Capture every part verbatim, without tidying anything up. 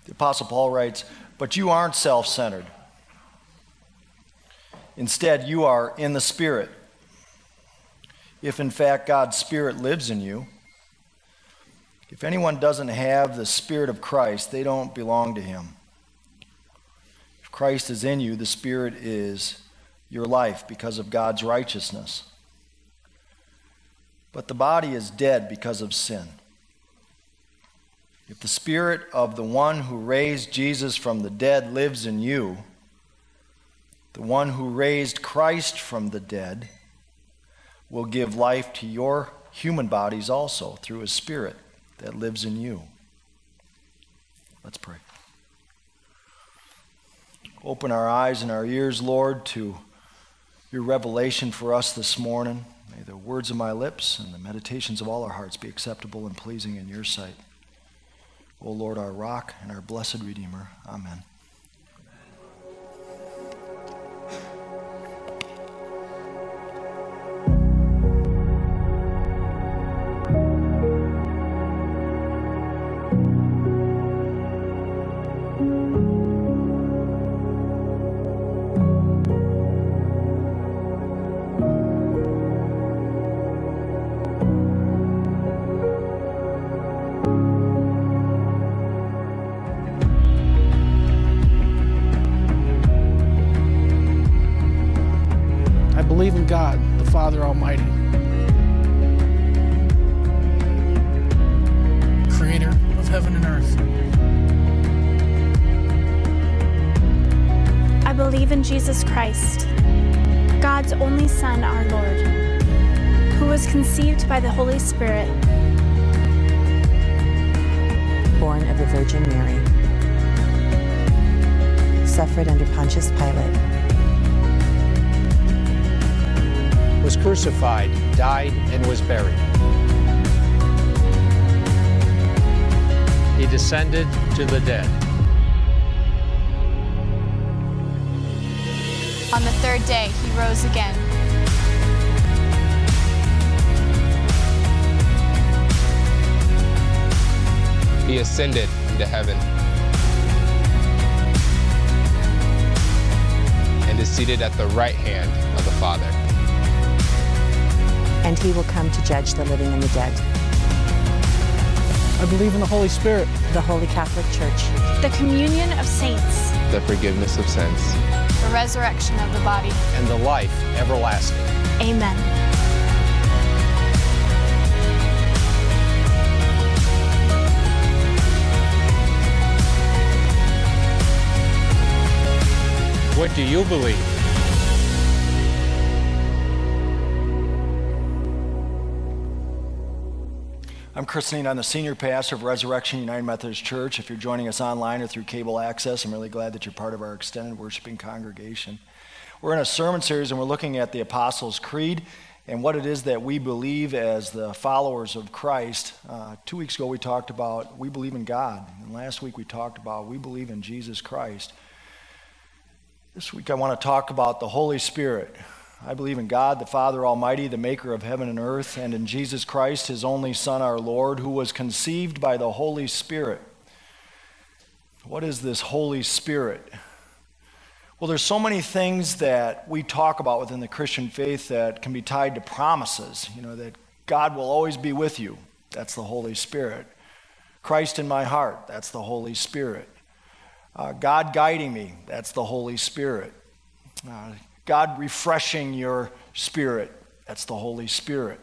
The Apostle Paul writes, "But you aren't self-centered. Instead, you are in the Spirit. If in fact God's Spirit lives in you, if anyone doesn't have the Spirit of Christ, they don't belong to him. If Christ is in you, the Spirit is your life because of God's righteousness. But the body is dead because of sin. If the Spirit of the one who raised Jesus from the dead lives in you, the one who raised Christ from the dead will give life to your human bodies also through his Spirit that lives in you." Let's pray. Open our eyes and our ears, Lord, to your revelation for us this morning. May the words of my lips and the meditations of all our hearts be acceptable and pleasing in your sight. O Lord, our rock and our blessed Redeemer. Amen. Believe in God, the Father Almighty, creator of heaven and earth. I believe in Jesus Christ, God's only Son, our Lord, who was conceived by the Holy Spirit, born of the Virgin Mary, suffered under Pontius Pilate, was crucified, died, and was buried. He descended to the dead. On the third day, he rose again. He ascended into heaven and is seated at the right hand of the Father. And he will come to judge the living and the dead. I believe in the Holy Spirit, the Holy Catholic Church, the communion of saints, the forgiveness of sins, the resurrection of the body, and the life everlasting. Amen. What do you believe? I'm Chris Neen. I'm the senior pastor of Resurrection United Methodist Church. If you're joining us online or through cable access, I'm really glad that you're part of our extended worshiping congregation. We're in a sermon series and we're looking at the Apostles' Creed and what it is that we believe as the followers of Christ. Uh, two weeks ago we talked about we believe in God, and last week we talked about we believe in Jesus Christ. This week I want to talk about the Holy Spirit. I believe in God, the Father Almighty, the maker of heaven and earth, and in Jesus Christ, his only Son, our Lord, who was conceived by the Holy Spirit. What is this Holy Spirit? Well, there's so many things that we talk about within the Christian faith that can be tied to promises. You know, that God will always be with you. That's the Holy Spirit. Christ in my heart. That's the Holy Spirit. Uh, God guiding me. That's the Holy Spirit. Uh, God refreshing your spirit. That's the Holy Spirit.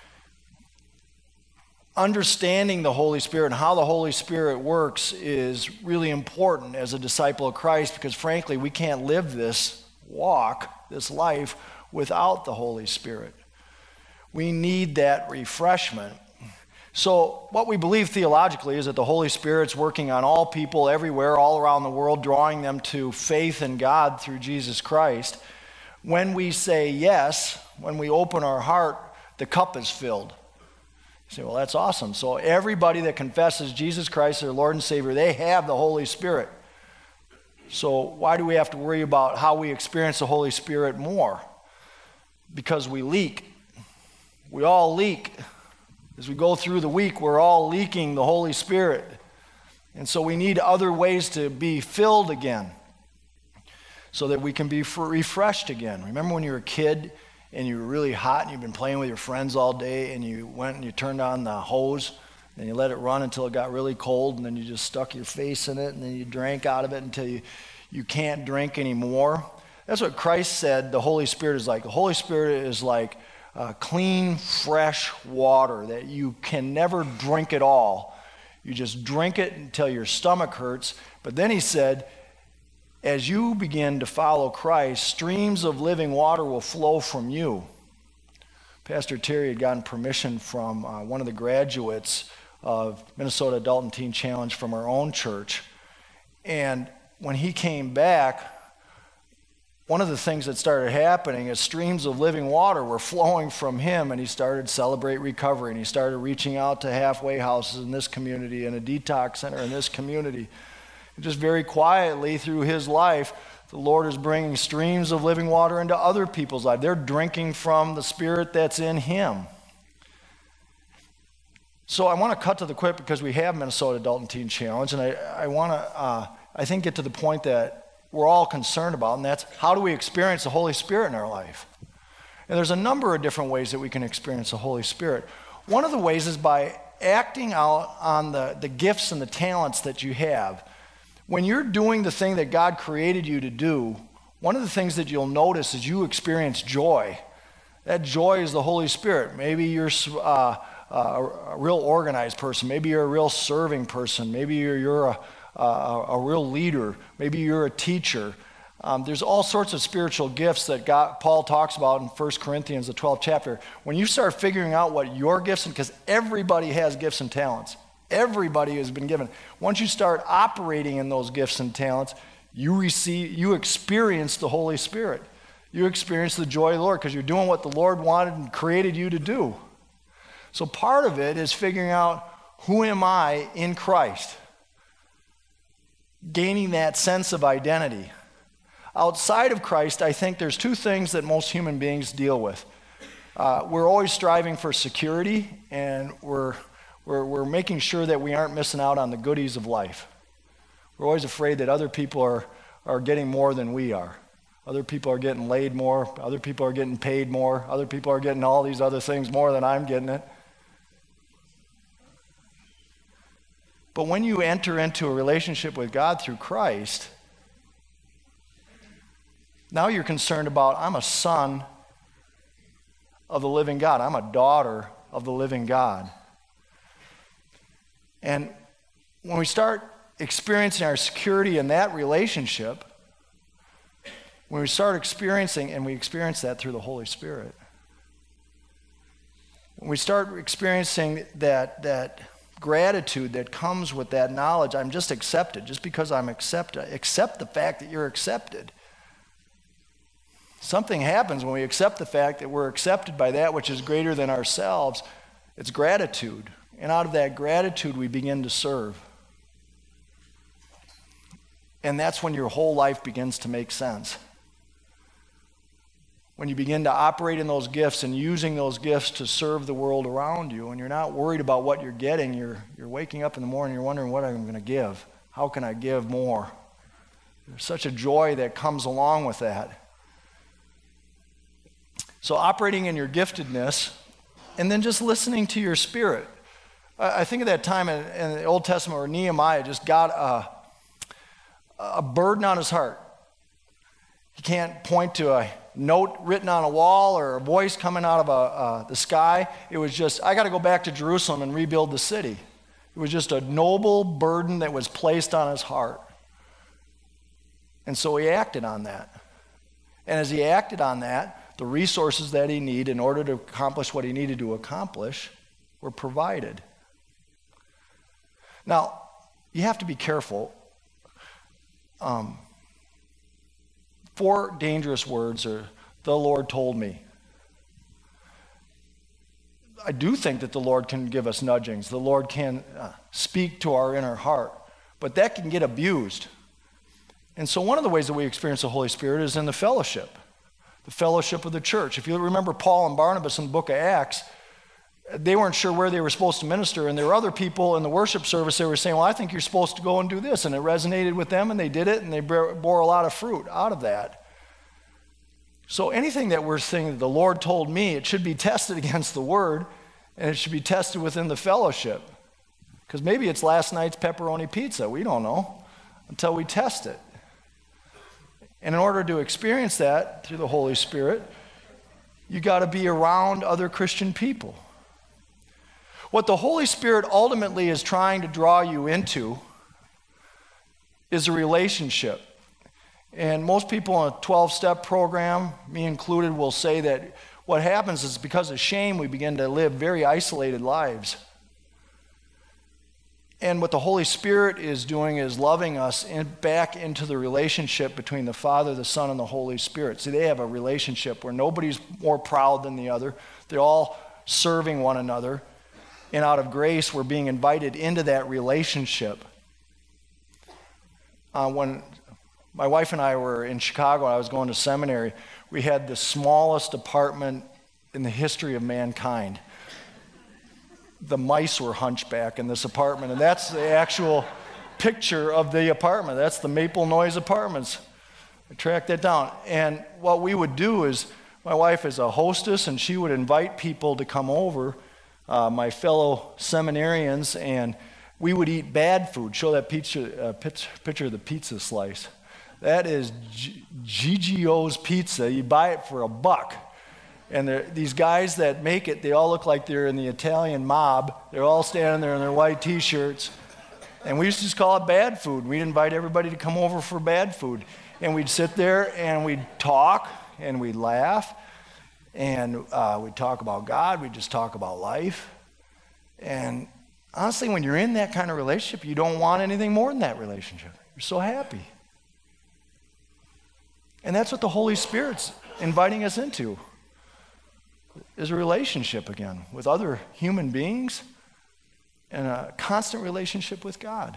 Understanding the Holy Spirit and how the Holy Spirit works is really important as a disciple of Christ, because frankly, we can't live this walk, this life, without the Holy Spirit. We need that refreshment. So what we believe theologically is that the Holy Spirit's working on all people everywhere, all around the world, drawing them to faith in God through Jesus Christ. When we say yes, when we open our heart, the cup is filled. You say, well, that's awesome. So everybody that confesses Jesus Christ, their Lord and Savior, they have the Holy Spirit. So why do we have to worry about how we experience the Holy Spirit more? Because we leak. We all leak. As we go through the week, we're all leaking the Holy Spirit. And so we need other ways to be filled again so that we can be refreshed again. Remember when you were a kid and you were really hot and you've been playing with your friends all day and you went and you turned on the hose and you let it run until it got really cold and then you just stuck your face in it and then you drank out of it until you, you can't drink anymore? That's what Christ said the Holy Spirit is like. The Holy Spirit is like uh, clean, fresh water that you can never drink it all. You just drink it until your stomach hurts. But then he said, as you begin to follow Christ, streams of living water will flow from you. Pastor Terry had gotten permission from uh, one of the graduates of Minnesota Adult and Teen Challenge from our own church. And when he came back, one of the things that started happening is streams of living water were flowing from him, and he started Celebrate Recovery, and he started reaching out to halfway houses in this community and a detox center in this community. And just very quietly through his life, the Lord is bringing streams of living water into other people's lives. They're drinking from the Spirit that's in him. So I want to cut to the quick because we have Minnesota Adult and Teen Challenge, and I, I want to, uh, I think, get to the point that we're all concerned about, and that's how do we experience the Holy Spirit in our life? And there's a number of different ways that we can experience the Holy Spirit. One of the ways is by acting out on the, the gifts and the talents that you have. When you're doing the thing that God created you to do, one of the things that you'll notice is you experience joy. That joy is the Holy Spirit. Maybe you're uh, a real organized person. Maybe you're a real serving person. Maybe you're, you're a Uh, a real leader. Maybe you're a teacher. Um, there's all sorts of spiritual gifts that God, Paul talks about in First Corinthians, the twelfth chapter. When you start figuring out what your gifts, because everybody has gifts and talents. Everybody has been given. Once you start operating in those gifts and talents, you receive, you experience the Holy Spirit. You experience the joy of the Lord because you're doing what the Lord wanted and created you to do. So part of it is figuring out, who am I in Christ? Gaining that sense of identity. Outside of Christ, I think there's two things that most human beings deal with. Uh, we're always striving for security, and we're, we're, we're making sure that we aren't missing out on the goodies of life. We're always afraid that other people are, are getting more than we are. Other people are getting laid more. Other people are getting paid more. Other people are getting all these other things more than I'm getting it. But when you enter into a relationship with God through Christ, now you're concerned about, I'm a son of the living God. I'm a daughter of the living God. And when we start experiencing our security in that relationship, when we start experiencing, and we experience that through the Holy Spirit, when we start experiencing that, that gratitude that comes with that knowledge, I'm just accepted. Just because I'm accepted, accept the fact that you're accepted. Something happens when we accept the fact that we're accepted by that which is greater than ourselves. It's gratitude. And out of that gratitude, we begin to serve. And that's when your whole life begins to make sense. When you begin to operate in those gifts and using those gifts to serve the world around you, and you're not worried about what you're getting, you're, you're waking up in the morning, you're wondering what I'm going to give. How can I give more? There's such a joy that comes along with that. So operating in your giftedness, and then just listening to your spirit. I, I think of that time in, in the Old Testament where Nehemiah just got a, a burden on his heart. He can't point to a note written on a wall or a voice coming out of a, uh, the sky. It was just, I got to go back to Jerusalem and rebuild the city. It was just a noble burden that was placed on his heart. And so he acted on that. And as he acted on that, the resources that he needed in order to accomplish what he needed to accomplish were provided. Now, you have to be careful. Um, Four dangerous words are, the Lord told me. I do think that the Lord can give us nudgings. The Lord can uh, speak to our inner heart. But that can get abused. And so one of the ways that we experience the Holy Spirit is in the fellowship. The fellowship of the church. If you remember Paul and Barnabas in the book of Acts, they weren't sure where they were supposed to minister, and there were other people in the worship service that were saying, well, I think you're supposed to go and do this, and it resonated with them, and they did it, and they bore a lot of fruit out of that. So anything that we're saying that the Lord told me, it should be tested against the Word, and it should be tested within the fellowship. Because maybe it's last night's pepperoni pizza. We don't know until we test it. And in order to experience that through the Holy Spirit, you got to be around other Christian people. What the Holy Spirit ultimately is trying to draw you into is a relationship. And most people in a twelve-step program, me included, will say that what happens is because of shame, we begin to live very isolated lives. And what the Holy Spirit is doing is loving us in, back into the relationship between the Father, the Son, and the Holy Spirit. See, they have a relationship where nobody's more proud than the other. They're all serving one another. And out of grace, we're being invited into that relationship. Uh, when my wife and I were in Chicago, I was going to seminary, we had the smallest apartment in the history of mankind. The mice were hunchback in this apartment, and that's the actual picture of the apartment. That's the Maple Noise Apartments. I tracked that down. And what we would do is, my wife is a hostess, and she would invite people to come over, uh, my fellow seminarians, and we would eat bad food. Show that picture, uh, picture of the pizza slice. That is G- G G O's Pizza. You buy it for a buck. And these guys that make it, they all look like they're in the Italian mob. They're all standing there in their white T-shirts. And we used to just call it bad food. We'd invite everybody to come over for bad food. And we'd sit there and we'd talk and we'd laugh. And uh, we'd talk about God. We'd just talk about life. And honestly, when you're in that kind of relationship, you don't want anything more than that relationship. You're so happy. And that's what the Holy Spirit's inviting us into. Is a relationship again with other human beings and a constant relationship with God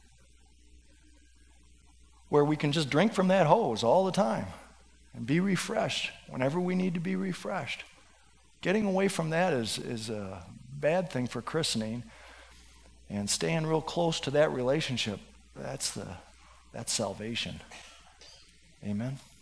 where we can just drink from that hose all the time and be refreshed whenever we need to be refreshed. Getting away from that is, is a bad thing for christening, and staying real close to that relationship, that's the that's salvation. Amen.